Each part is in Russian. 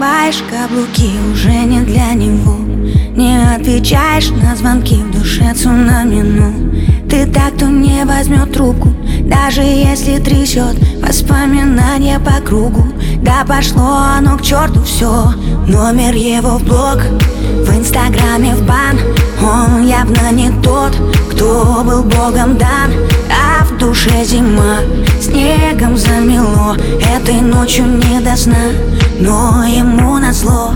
надеваешь каблуки, уже не для него. Не отвечаешь на звонки, в душе цунами, ну. Ты так, кто не возьмет трубку, даже если трясет воспоминания по кругу. Да пошло оно к черту все, номер его в блог, в инстаграме в бан. Он явно не тот, кто был богом дан. А в душе зима, снегом замело. Этой ночью не до сна, но ему назло.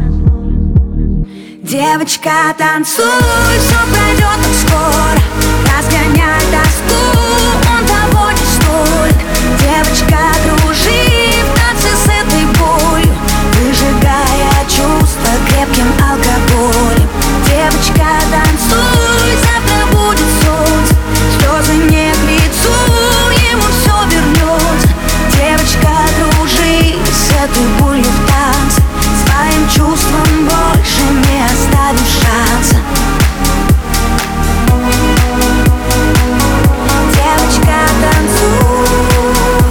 Девочка, танцуй, все пройдет так скоро. Разгоняй тоску, он того не стоит. Девочка, кружи в танце с этой болью, выжигая чувства крепким алкоголем. Девочка, танцуй, завтра будет солнце, слезы не к лицу, ему все вернется. Девочка, кружи с этой болью в танце, своим чувством больше не оставишь шанса. Девочка, танцуй.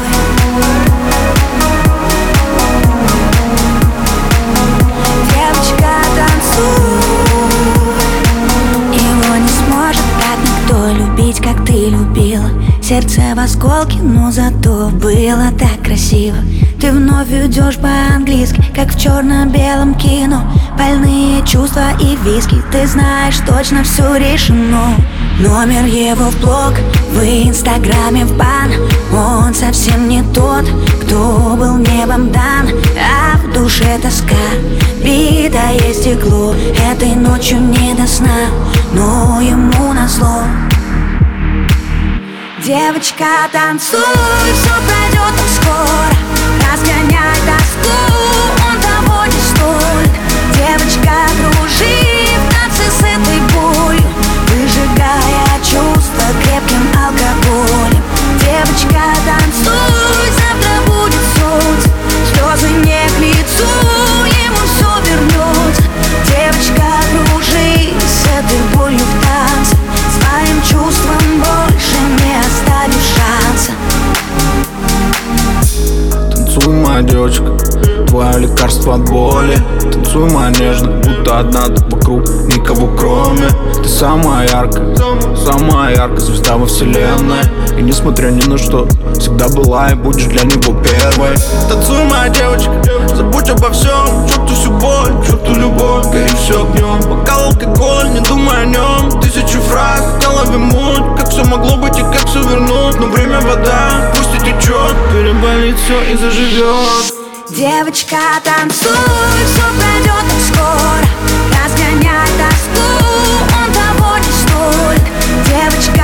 Девочка, танцуй. Его не сможет так никто любить, как ты любила. Сердце в осколке, но зато было так красиво. Ты вновь идешь по-английски, как в черно-белом кино. Больные чувства и виски, ты знаешь, точно все решено. Номер его в блог, в инстаграме в бан. Он совсем не тот, кто был небом дан. А в душе тоска, битое стекло. Этой ночью не до сна, но ему назло. Девочка, танцуй, все пройдет так скоро. Разгоняй тоску, он того не стоит. Девочка, кружи в танце с этой болью, выжигая чувства крепким алкоголем. Девочка, танцуй, завтра будет солнце, слезы не к лицу, ему все вернется. Девочка, кружи с этой болью в танце, своим чувством больше не оставишь шанса. Танцуй, моя девочка, твое лекарство от боли. Танцуй, моя нежная, будто одна ты вокруг, никого кроме. Ты самая яркая звезда во вселенной. И несмотря ни на что, всегда была и будешь для него первой. Танцуй, моя девочка, забудь обо всем, черту всю боль, черту любовь, гори все огнем. Бокал алкоголь, не думай о нем. Тысячу фраз, в голове муть, как все могло быть и как все вернуть. Но время вода, пусть и течет, переболит все и заживет. Девочка, танцуй, все пройдет так скоро. Разгоняй тоску, он того не стоит. Девочка,